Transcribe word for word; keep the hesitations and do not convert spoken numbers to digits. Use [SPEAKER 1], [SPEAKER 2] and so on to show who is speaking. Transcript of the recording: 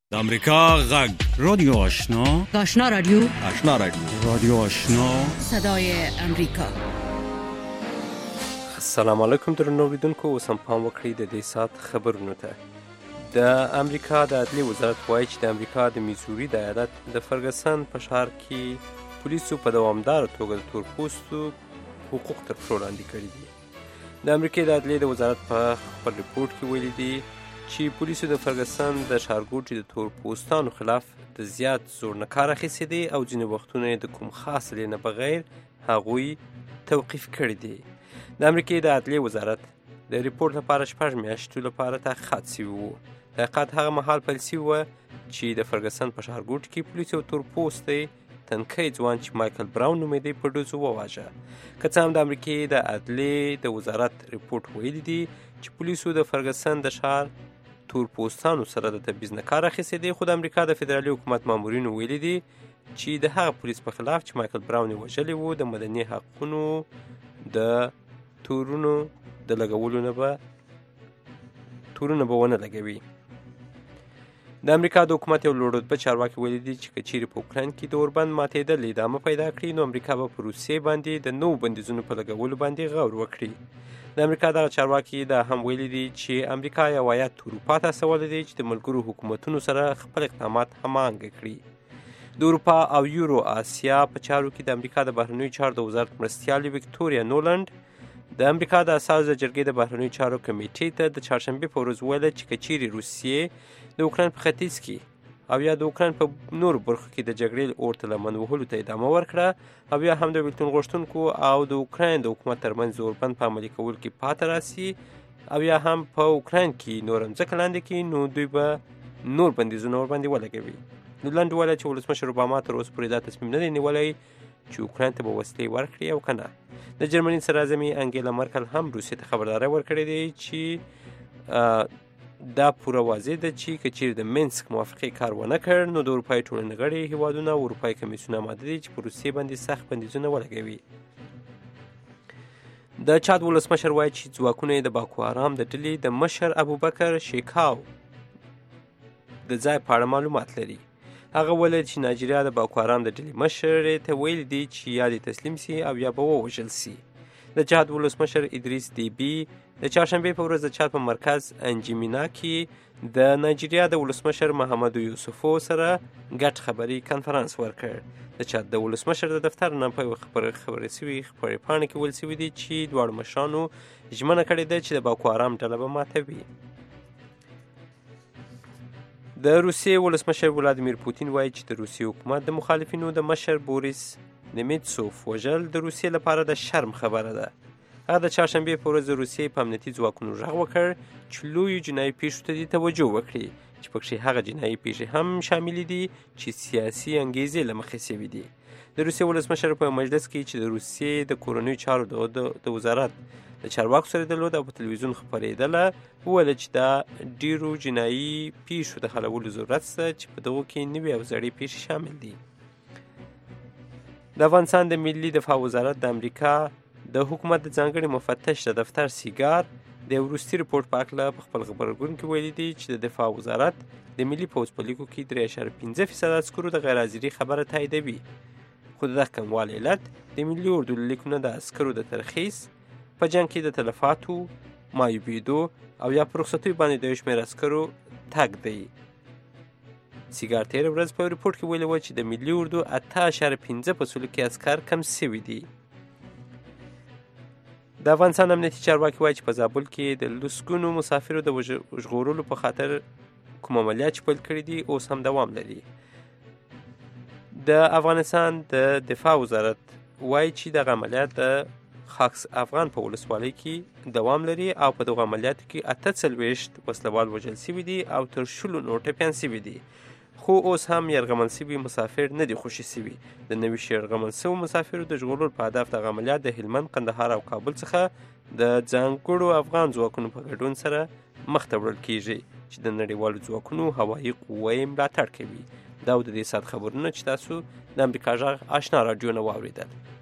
[SPEAKER 1] د امریکا غږ رادیو آشنا
[SPEAKER 2] آشنا رادیو
[SPEAKER 1] آشنا رادیو رادیو آشنا
[SPEAKER 2] صدای امریکا.
[SPEAKER 3] السلام علیکم درنو اوریدونکو، اوس هم پام وکړئ د دې ساعت خبرونو ته. د امریکا د عدلیې وزارت وایي چې د امریکا د میزوري د ایالت د فرګسن په ښار کې پولیسو په دوامداره توګه د تورپوستو حقوق تر پښو لاندې کړي دي. د امریکا د عدلیې د وزارت په خپل رپورټ کې ویلي دي چې پولیسو د فرګسن د ښارګوټي د تورپوستانو خلاف د زیات زور نه کار اخیستی دی او ځینې وختونه د کوم خاص علې نه بغیر هغوی توقیف کړي دي. د امریکا د عدلیې وزارت د ریپورټ لپاره شپږ میاشتو لپاره تحقیقات شوي وو. تحقیقات هغه مهال پیل شوي وه چې د فرګسن په ښارګوټي کې پولیسو یو تورپوستی تنکی ځوان چې مایکل براون نومېدی په ډزو وواژه. که څه هم د امریکا د عدلیې د وزارت ریپورټ ویلي دي چې پولیسو د فرګسن د ښار تورپوستانو سره د تبعیض نه کار اخیستی دی، خو د امریکا د فدرالي حکومت مامورینو ویلي دي چې د هغه پولیس په خلاف چې مایکل براون یې وژلی و د مدني حقونو د تورونو د لګولو نه به تورونه به ونه لګوي. د امریکا د حکومت یو لوړ رتبه چارواکي ویلي دي چې که چیرې په اوکراین کې د اوربند ماتېدل ادامه پیدا کړي نو امریکا به په روسیې باندې د نوو بندیزونو په لګولو باندې غور وکړي. د امریکا دغه چارواکي دا هم ویلي دي چې امریکا یو ایت اروپا ته استولی دی چې د ملګرو حکومتونو سره خپل اقدامات هماهنګ کړي. د اروپا او یورو آسیا په چارو کې د امریکا د بهرنیو چارو د وزارت مرستیالې ویکټوریا نولند د امریکا د اساسو جرګې د بهرنیو چارو کمیټې ته د چهارشنبې په ورځ ویله چې که چیرې روسیې د اوکراین په ختیځ کې او یا د اوکراین په نورو برخو کې د جګړې اور ته لمن وهلو ته ادامه ورکړه او یا هم د بېلتون غوښتونکو او د اوکراین د حکومت ترمنځ اوربند په عملي کولو کې پاتې راسي او یا هم په اوکراین کې نور مځکه لاندې کړي نو دوی به نور بندیزونه ورباندې ولګوي. نولند ویله چې ولسمشر اوباما تر اوسه پورې دا تصمیم نه دی نیولی چې اوکراین ته به وسلې ورکړي او که نه. د جرمني صدراعظمې انګیلا مرکل هم روسیې ته خبرداری ورکړې دی چې دا پوره واضح ده چې که چیرې د مینسک موافقې کار ونه کړ نو د اروپایي ټولنې غړي هیوادونه او اروپایي کمیسیون آماده دي چې په روسیې باندې سخت بندیزونه ولګوي. د چاد ولسمشر وایي چې ځواکونه یې د باکو حرام د ډلې د مشر ابوبکر شیکاو د ځای په اړه معلومات لري. هغه ویل چې نایجیریا د باکو حرام د ډلې مشر ته ویلي دي چې یا دې تسلیم سي او یا به ووژل سي. د چاد ولسمشر ادریس دیبي د چهارشنبې په ورځ د چاد په مرکز انجمینا کې د نایجیریا د ولسمشر محمدو یوسفو سره ګډ خبري کنفرانس ورکړ. د چاد د ولسمشر د دفتر نه په یوه خبرې شوي خپرې پاڼې کې ویل شوي دي چې دواړو مشرانو ژمنه کړې ده چې د باکو حرام ډله به ماتوي. د روسیې ولسمشر ولادیمیر پوتین وایي چې د روسیې حکومت د مخالفینو د مشر بوریس نمیتسوف وژل د روسیې لپاره د شرم خبره ده. هغه د چهارشنبې په ورځ د روسیې په امنیتي ځواکونو غږ وکړ چې لویو جنایي پیښو ته دې توجه وکړي چې پکښې هغه جنایي پیښې هم شاملې دي چې سیاسي انګیزې له مخې شوي دي. د روسیې ولسمشر په مجلس کې چې د روسیې د کورنیو چارو د وزارت د چارواکو سره درلود او په تلویزیون خپرېدله وویل چې دا ډیرو جنایي پیښو د حلولو ضرورت شته چې په دغو کې نوې او زړې پیښې شامل دي. د افغانستان د ملي دفاع وزارت د امریکا د حکومت د ځانګړي مفتش د دفتر سیګار د یو وروستي رپورټ په هکله په خپل غبرګون کې ویلي دي چې د دفاع وزارت د ملي پوځ په لیکو کې درې اعشاریه پنځه فیصده عسکرو د غیر حاضري خبره تاییدوي، خو د دغه کموالي علت د ملي اردو له لیکونه د عسکرو د ترخیص په جنګ کې د تلفاتو مایوبېدو او یا په رخصتیو باندې د یو شمېر عسکرو تګ دی. سیګار تېره ورځ په رپورټ کې ویلي وه چې د ملي اردو اته اعشاریه پنځه په سلو کې عسکر کم سوي دي. د افغانستان امنیتي چارواکي وایي چې په زابل کې د لسګونو مسافرو د ژغورلو په خاطر کوم عملیات چې پیل کړي دي اوس هم دوام لري. د افغانستان د دفاع وزارت وایي چې دغه عملیات د خاکس افغان په ولسوالۍ کې دوام لري او په دغه عملیاتو کې اته څلوېښت وسلوال وژل شوي دي او تر شلو نور ټپیان شوي دي، خو اوس هم یرغمل شوي مسافر نه دي خوشي شوي. د نوي یرغمل شوو مسافرو د ژغورلو په هدف دغه عملیات د هلمند، قندهار او کابل څخه د ځانګړو افغان ځواکونو په ګډون سره مخته وړل کیږي چې د نړیوالو ځواکونو هوایي قوه یې ملاتړ کوي. دا د دې ساعت خبرونه چې تاسو د امریکا غږ آشنا راډیو نه واورېدل.